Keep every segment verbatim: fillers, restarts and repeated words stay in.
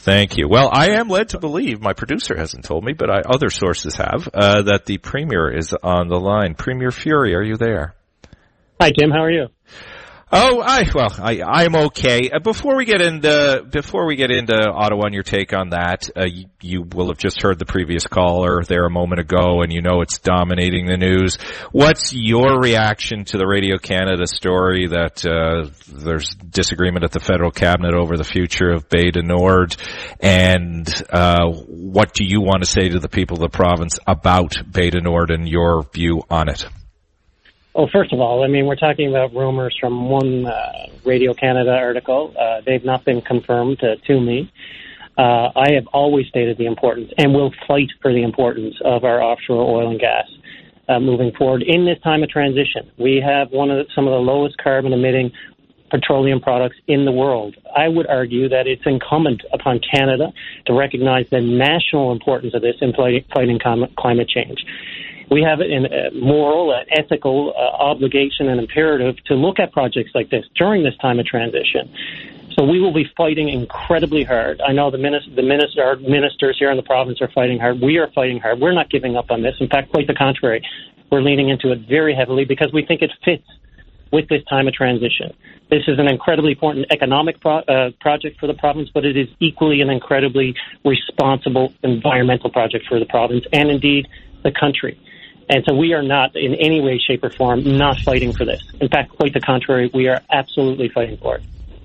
Thank you. Well, I am led to believe, my producer hasn't told me, but I, other sources have, uh, that the Premier is on the line. Premier Furey, are you there? Hi, Tim. How are you? Oh, I, well, I, I'm okay. Uh, before we get into, before we get into Ottawa and your take on that, uh, you, you will have just heard the previous caller there a moment ago, and you know it's dominating the news. What's your reaction to the Radio Canada story that, uh, there's disagreement at the federal cabinet over the future of Bay du Nord? And, uh, what do you want to say to the people of the province about Bay du Nord and your view on it? Well, first of all, I mean, we're talking about rumors from one uh, Radio Canada article. Uh, they've not been confirmed uh, to me. Uh, I have always stated the importance and will fight for the importance of our offshore oil and gas uh, moving forward in this time of transition. We have one of the, some of the lowest carbon emitting petroleum products in the world. I would argue that it's incumbent upon Canada to recognize the national importance of this in fighting climate change. We have a moral, an ethical uh, obligation and imperative to look at projects like this during this time of transition. So we will be fighting incredibly hard. I know the, minister, the minister, our ministers here in the province are fighting hard. We are fighting hard. We're not giving up on this. In fact, quite the contrary. We're leaning into it very heavily because we think it fits with this time of transition. This is an incredibly important economic pro- uh, project for the province, but it is equally an incredibly responsible environmental project for the province and indeed the country. And so we are not in any way, shape, or form not fighting for this. In fact, quite the contrary, we are absolutely fighting for it.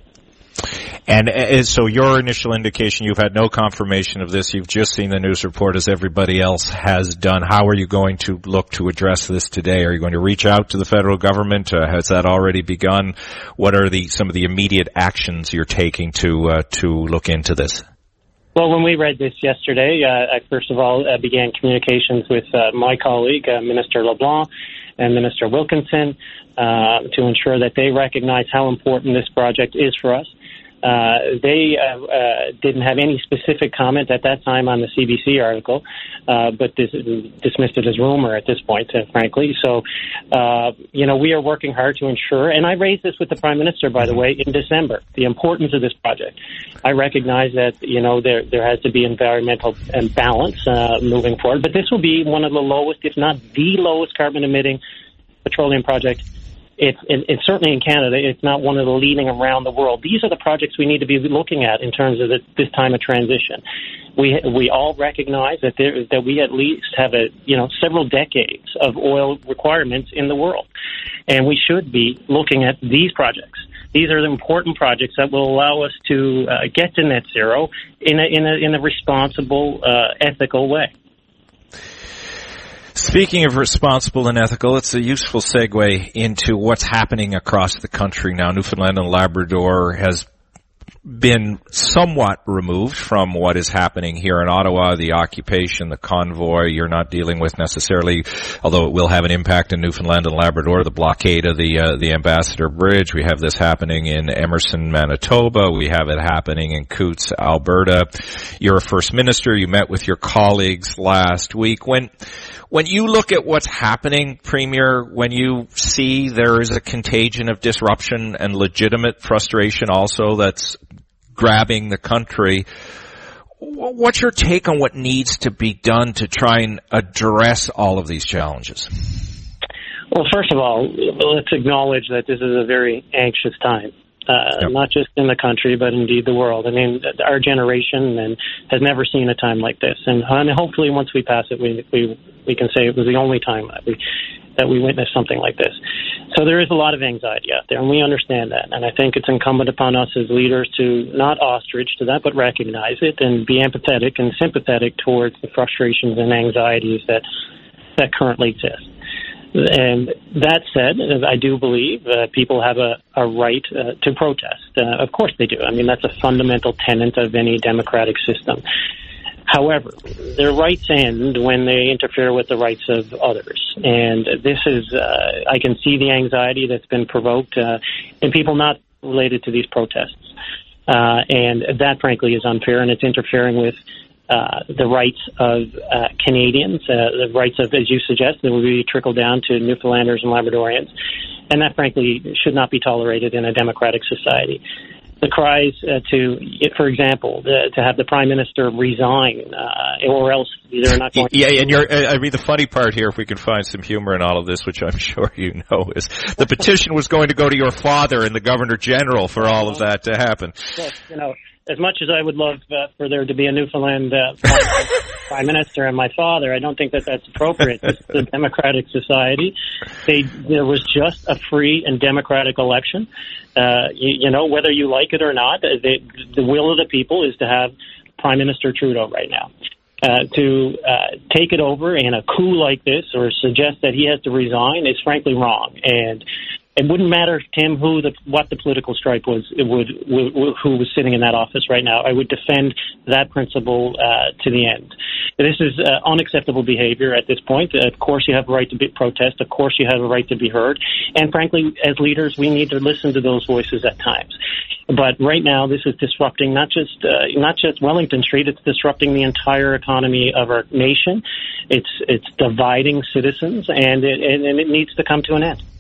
And uh, so your initial indication, you've had no confirmation of this. You've just seen the news report as everybody else has done. How are you going to look to address this today? Are you going to reach out to the federal government? Uh, has that already begun? What are the some of the immediate actions you're taking to uh, to look into this? Well, when we read this yesterday, uh, I first of all uh, began communications with uh, my colleague, uh, Minister LeBlanc and Minister Wilkinson, uh, to ensure that they recognize how important this project is for us. Uh, they uh, uh, didn't have any specific comment at that time on the C B C article, uh, but dis- dismissed it as rumor at this point, uh, frankly. So, uh, you know, we are working hard to ensure, and I raised this with the Prime Minister, by the way, in December, the importance of this project. I recognize that, you know, there there has to be environmental balance uh, moving forward, but this will be one of the lowest, if not the lowest carbon-emitting petroleum project. It's, it's certainly in Canada. It's not one of the leading around the world. These are the projects we need to be looking at in terms of the, this time of transition. We we all recognize that there that we at least have a you know several decades of oil requirements in the world, and we should be looking at these projects. These are the important projects that will allow us to uh, get to net zero in a in a in a responsible, uh, ethical way. Speaking of responsible and ethical, it's a useful segue into what's happening across the country now. Newfoundland and Labrador has been somewhat removed from what is happening here in Ottawa, the occupation, the convoy. You're not dealing with necessarily, although it will have an impact in Newfoundland and Labrador, the blockade of the uh, the Ambassador Bridge. We have this happening in Emerson, Manitoba. We have it happening in Coutts, Alberta. You're a First Minister. You met with your colleagues last week. When When you look at what's happening, Premier, when you see there is a contagion of disruption and legitimate frustration also that's grabbing the country, what's your take on what needs to be done to try and address all of these challenges? Well, first of all, let's acknowledge that this is a very anxious time. Uh, yep. Not just in the country, but indeed the world. I mean, our generation and has never seen a time like this. And, and hopefully once we pass it, we, we we can say it was the only time that we, that we witnessed something like this. So there is a lot of anxiety out there, and we understand that. And I think it's incumbent upon us as leaders to not ostrich to that, but recognize it and be empathetic and sympathetic towards the frustrations and anxieties that that currently exist. And that said, I do believe uh, people have a, a right uh, to protest. Uh, of course they do. I mean, that's a fundamental tenet of any democratic system. However, their rights end when they interfere with the rights of others. And this is, uh, I can see the anxiety that's been provoked uh, in people not related to these protests. Uh, and that, frankly, is unfair, and it's interfering with Uh, the rights of uh, Canadians, uh, the rights of, as you suggest, that will be trickle down to Newfoundlanders and Labradorians. And that, frankly, should not be tolerated in a democratic society. the cries uh, to, for example, the, to have the Prime Minister resign, uh, or else they're not going yeah, to... Yeah, and you're, I mean, the funny part here, if we can find some humor in all of this, which I'm sure you know, is the petition was going to go to your father and the Governor General for all of that to happen. Well, you know, as much as I would love uh, for there to be a Newfoundland uh, Prime Minister and my father, I don't think that that's appropriate. This is a democratic society. They, there was just a free and democratic election. Uh, you, you know, whether you like it or not, they, the will of the people is to have Prime Minister Trudeau right now. Uh, to uh, take it over in a coup like this or suggest that he has to resign is frankly wrong. And it wouldn't matter, Tim, who the what the political stripe was, it would who, who was sitting in that office right now. I would defend that principle uh, to the end. This is uh, unacceptable behavior at this point. Of course, you have a right to be, protest. Of course, you have a right to be heard. And frankly, as leaders, we need to listen to those voices at times. But right now, this is disrupting not just uh, not just Wellington Street. It's disrupting the entire economy of our nation. It's it's dividing citizens, and it, and it needs to come to an end.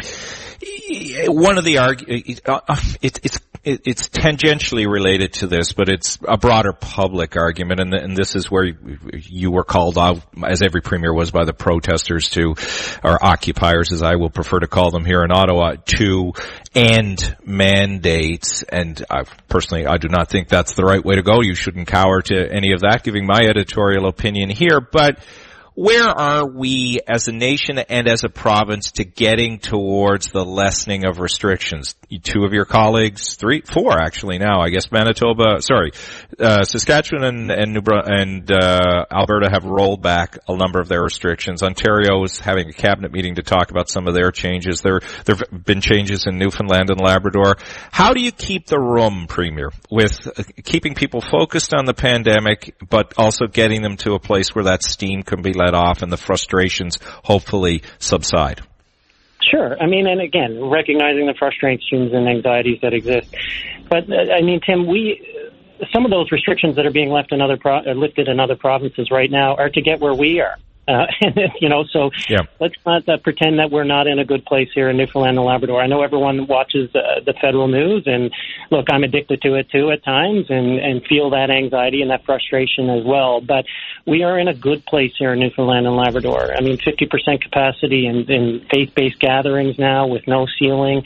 One of the arg- uh, it, it's it, it's tangentially related to this, but it's a broader public argument, and, and this is where you, you were called out, as every premier was, by the protesters to, or occupiers, as I will prefer to call them here in Ottawa, to end mandates. And I, personally, I do not think that's the right way to go. You shouldn't cower to any of that, giving my editorial opinion here, but where are we as a nation and as a province to getting towards the lessening of restrictions? Two of your colleagues, three, four actually now, I guess Manitoba, sorry, uh, Saskatchewan and, and, New Bru- and uh, Alberta have rolled back a number of their restrictions. Ontario is having a cabinet meeting to talk about some of their changes. There there have been changes in Newfoundland and Labrador. How do you keep the room, Premier, with uh, keeping people focused on the pandemic, but also getting them to a place where that steam can be let off and the frustrations hopefully subside? Sure. I mean, and again, recognizing the frustrations and anxieties that exist. But, uh, I mean, Tim, we, some of those restrictions that are being left in other pro- uh, lifted in other provinces right now are to get where we are. Uh, you know, so yeah. let's not uh, pretend that we're not in a good place here in Newfoundland and Labrador. I know everyone watches uh, the federal news, and look, I'm addicted to it too at times, and, and feel that anxiety and that frustration as well. But we are in a good place here in Newfoundland and Labrador. I mean, fifty percent capacity in, in faith-based gatherings now with no ceiling.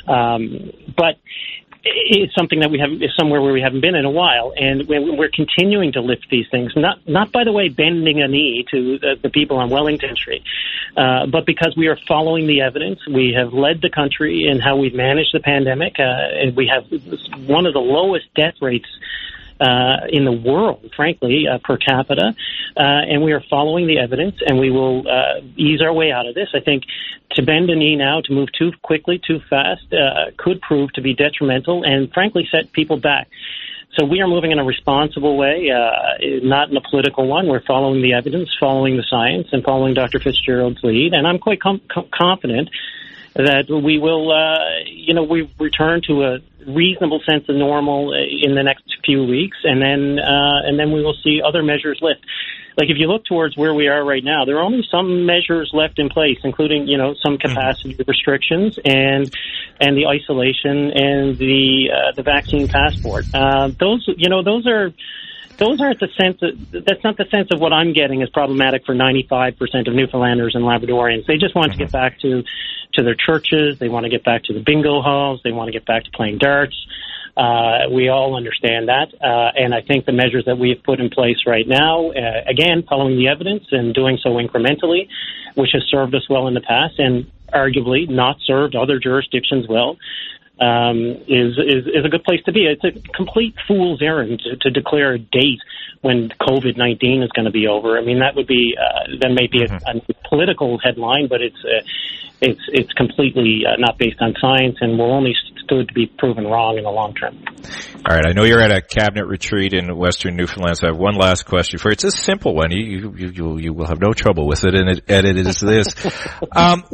Um, but it's something that we haven't, is somewhere where we haven't been in a while, and we're continuing to lift these things. Not, not by the way, bending a knee to the, the people on Wellington Street, uh, but because we are following the evidence. We have led the country in how we've managed the pandemic, uh, and we have one of the lowest death rates Uh, in the world, frankly, uh, per capita, uh, and we are following the evidence, and we will uh, ease our way out of this. I think to bend a knee now, to move too quickly, too fast, uh, could prove to be detrimental and, frankly, set people back. So we are moving in a responsible way, uh, not in a political one. We're following the evidence, following the science, and following Doctor Fitzgerald's lead, and I'm quite com- com- confident that we will, uh, you know, we return to a reasonable sense of normal in the next few weeks, and then uh, and then we will see other measures lift. Like if you look towards where we are right now, there are only some measures left in place, including, you know, some capacity mm-hmm. restrictions and and the isolation and the uh, the vaccine passport. Uh, those, you know, those are. Those aren't the sense of, that's not the sense of what I'm getting as problematic for ninety-five percent of Newfoundlanders and Labradorians. They just want to get back to, to their churches. They want to get back to the bingo halls. They want to get back to playing darts. Uh, we all understand that. Uh, and I think the measures that we have put in place right now, uh, again, following the evidence and doing so incrementally, which has served us well in the past and arguably not served other jurisdictions well, Um, is, is, is a good place to be. It's a complete fool's errand to, to declare a date when COVID nineteen is going to be over. I mean, that would be, uh, that may be mm-hmm. a, a political headline, but it's, uh, it's, it's completely uh, not based on science and will only stood to be proven wrong in the long term. All right. I know you're at a cabinet retreat in Western Newfoundland, so I have one last question for you. It's a simple one. You, you, you, you will have no trouble with it, and it, and it is this. um,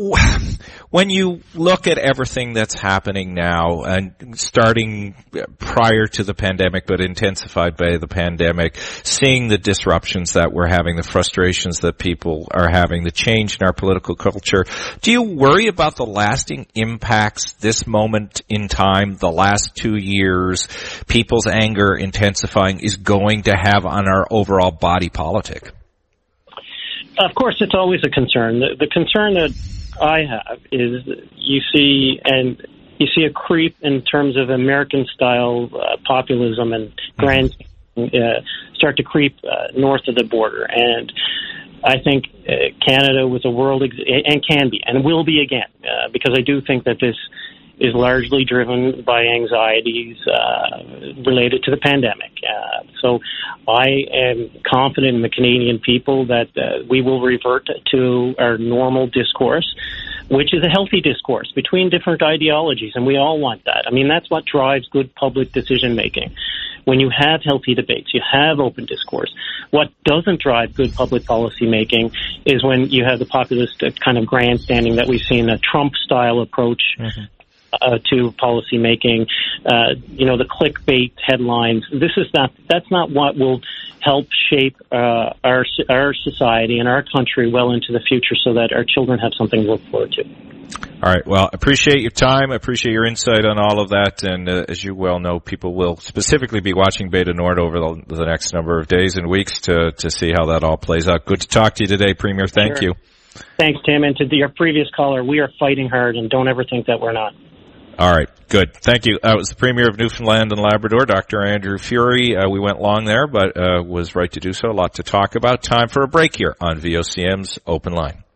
when you look at everything that's happening now, and starting prior to the pandemic, but intensified by the pandemic, seeing the disruptions that we're having, the frustrations that people are having, the change in our political culture, do you worry about the lasting impacts this moment in time, the last two years, people's anger intensifying is going to have on our overall body politic? Of course, it's always a concern. The, the concern that I have is you see, and you see a creep in terms of American-style uh, populism and grand uh, start to creep uh, north of the border. And I think uh, Canada was a world, ex- and can be, and will be again, uh, because I do think that this is largely driven by anxieties uh, related to the pandemic. Uh, so I am confident in the Canadian people that uh, we will revert to our normal discourse, which is a healthy discourse between different ideologies, and we all want that. I mean, that's what drives good public decision-making. When you have healthy debates, you have open discourse. What doesn't drive good public policy making is when you have the populist kind of grandstanding that we've seen, a Trump-style approach mm-hmm. Uh, to policy making, uh, you know, the clickbait headlines. This is not, that's not what will help shape uh, our our society and our country well into the future so that our children have something to look forward to. All right. Well, appreciate your time. Appreciate your insight on all of that. And uh, as you well know, people will specifically be watching Beta Nord over the, the next number of days and weeks to, to see how that all plays out. Good to talk to you today, Premier. Thank sure. you. Thanks, Tim. And to the, your previous caller, we are fighting hard, and don't ever think that we're not. All right, good. Thank you. That was the Premier of Newfoundland and Labrador, Doctor Andrew Furey. Uh, we went long there, but uh, was right to do so. A lot to talk about. Time for a break here on V O C M's Open Line.